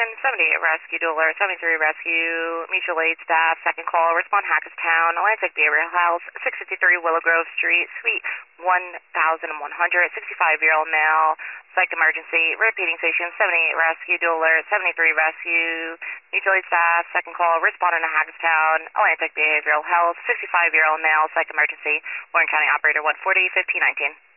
Station, 78 Rescue Dueler, 73 Rescue, Mutual Aid staff, second call, respond Hackettstown, Atlantic Behavioral Health, 653 Willow Grove Street, Suite 1100, 65-year-old male, psych emergency, repeating station, 78 Rescue Dueler, 73 Rescue, Mutual Aid staff, second call, responding to Hackettstown, Atlantic Behavioral Health, 65-year-old male, psych emergency, Warren County Operator 140, 1519.